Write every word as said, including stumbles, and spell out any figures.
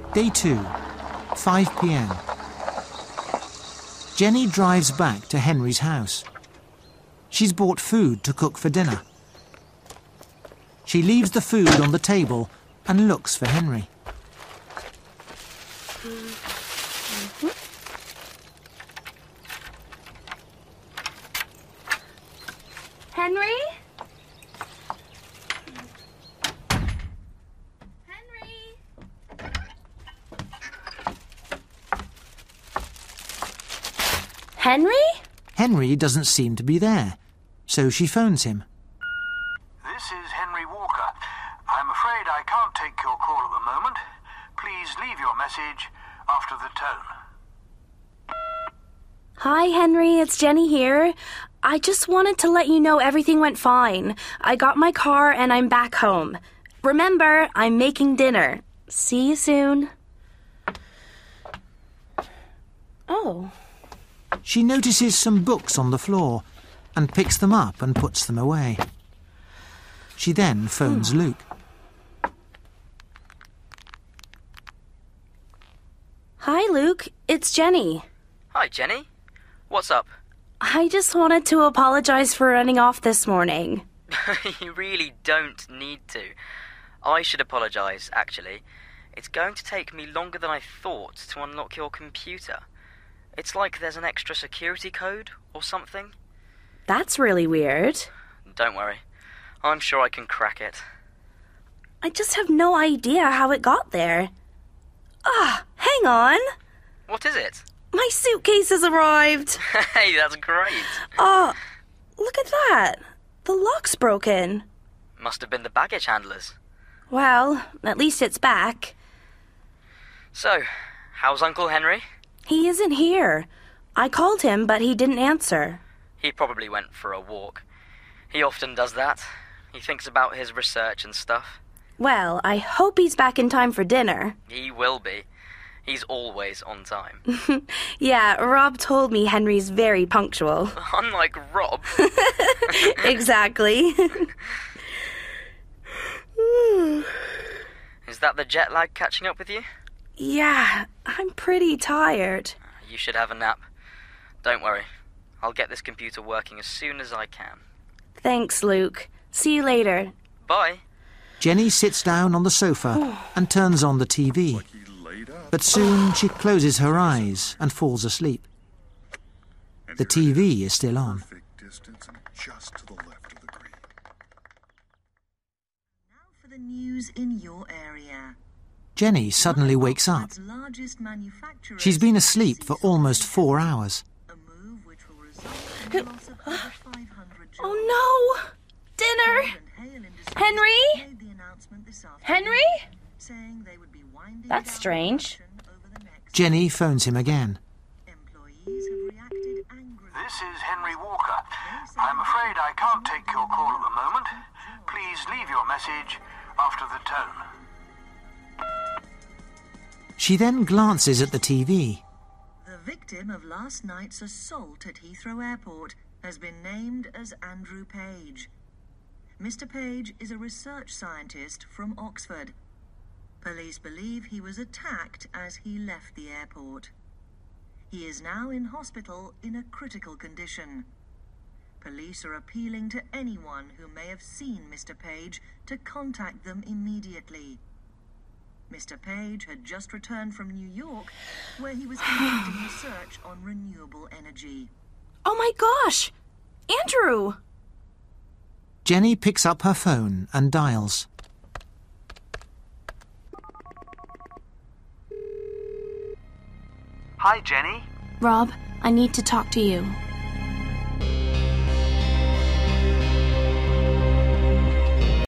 Day two, five p.m. Jenny drives back to Henry's house. She's bought food to cook for dinner. She leaves the food on the table and looks for Henry. Henry? Henry? Henry doesn't seem to be there, so she phones him. This is Henry Walker. I'm afraid I can't take your call at the moment. Please leave your message after the tone. Hi, Henry. It's Jenny here. I just wanted to let you know everything went fine. I got my car and I'm back home. Remember, I'm making dinner. See you soon. Oh. She notices some books on the floor and picks them up and puts them away. She then phones Luke. Hi, Luke. It's Jenny. Hi, Jenny. What's up? I just wanted to apologize for running off this morning. You really don't need to. I should apologize, actually. It's going to take me longer than I thought to unlock your computer. It's like there's an extra security code or something. That's really weird. Don't worry. I'm sure I can crack it. I just have no idea how it got there. Ah, hang on. What is it? My suitcase has arrived. Hey, that's great. Oh, look at that. The lock's broken. Must have been the baggage handlers. Well, at least it's back. So, how's Uncle Henry? He isn't here. I called him, but he didn't answer. He probably went for a walk. He often does that. He thinks about his research and stuff. Well, I hope he's back in time for dinner. He will be. He's always on time. Yeah, Rob told me Henry's very punctual. Unlike Rob. Exactly. Is that the jet lag catching up with you? Yeah, I'm pretty tired. You should have a nap. Don't worry. I'll get this computer working as soon as I can. Thanks, Luke. See you later. Bye. Jenny sits down on the sofa and turns on the T V. But soon she closes her eyes and falls asleep. The T V is still on. Just to the left of the green. Now for the news in your area. Jenny suddenly wakes up. She's been asleep for almost four hours. Oh no! Dinner! Henry? Henry? That's strange. Jenny phones him again. This is Henry Walker. I'm afraid I can't take your call at the moment. Please leave your message after the tone. She then glances at the T V. The victim of last night's assault at Heathrow Airport has been named as Andrew Page. Mister Page is a research scientist from Oxford. Police believe he was attacked as he left the airport. He is now in hospital in a critical condition. Police are appealing to anyone who may have seen Mister Page to contact them immediately. Mister Page had just returned from New York, where he was conducting research on renewable energy. Oh my gosh! Andrew! Jenny picks up her phone and dials. Hi, Jenny. Rob, I need to talk to you.